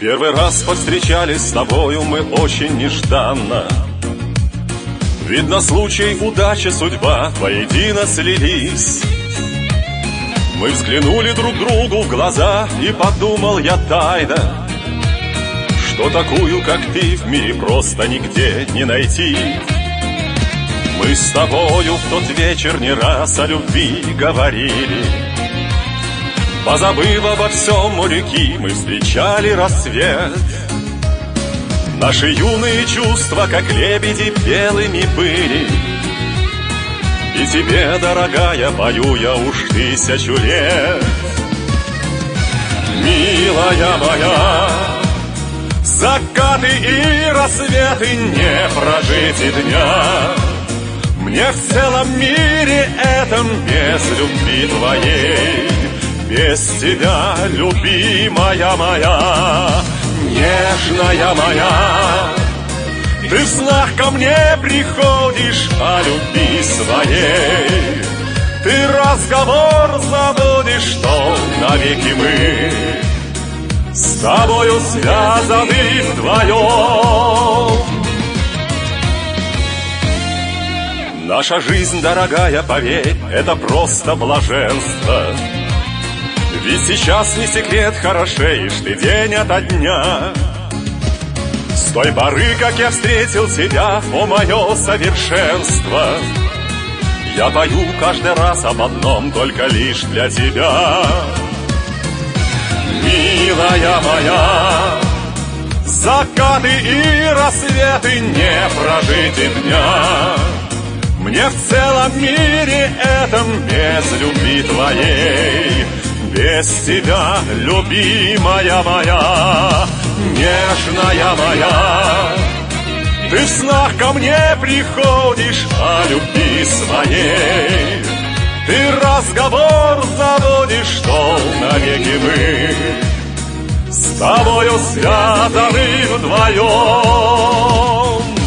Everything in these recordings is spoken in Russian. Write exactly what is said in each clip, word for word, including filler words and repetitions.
Первый раз повстречались с тобою мы очень нежданно. Видно, случай, удача, судьба воедино слились. Мы взглянули друг другу в глаза, и подумал я тайно, что такую, как ты, в мире просто нигде не найти. Мы с тобою в тот вечер не раз о любви говорили. Позабыв обо всем у реки, мы встречали рассвет. Наши юные чувства, как лебеди, белыми были. И тебе, дорогая, пою я уж тысячу лет. Милая моя, закаты и рассветы не прожить и дня. Мне в целом мире этом без любви твоей, без тебя, любимая моя, нежная моя. Ты в снах ко мне приходишь о любви своей. Ты разговор заводишь, что навеки мы с тобою связаны вдвоем. Наша жизнь, дорогая, поверь, это просто блаженство. Ведь сейчас не секрет, хорошеешь ты день ото дня. С той поры, как я встретил тебя, о мое совершенство, я пою каждый раз об одном, только лишь для тебя. Милая моя, закаты и рассветы не прожить и дня. Мне в целом мире этом без любви твоей, без тебя, любимая моя, нежная моя. Ты в снах ко мне приходишь о любви своей. Ты разговор заводишь, что навеки мы с тобою связаны вдвоем.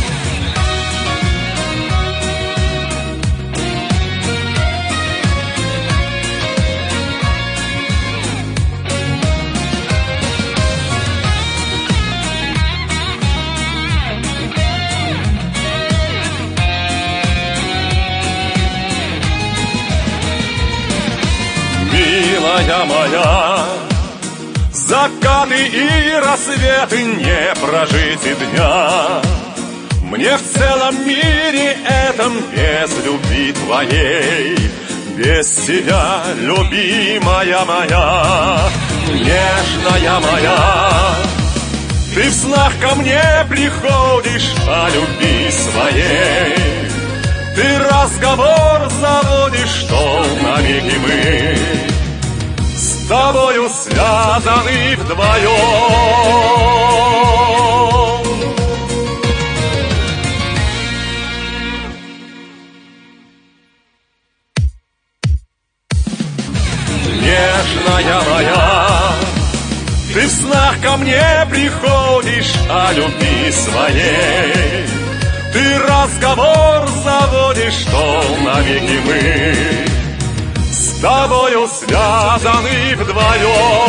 Милая моя, закаты и рассветы не прожить и дня. Мне в целом мире этом без любви твоей, без тебя, любимая моя, нежная моя. Ты в снах ко мне приходишь о любви своей. Ты разговор заводишь, что навеки мы с тобою связаны вдвоем. Нежная моя, ты в снах ко мне приходишь о любви своей. Ты разговор заводишь, что навеки мы с тобою связаны вдвоем.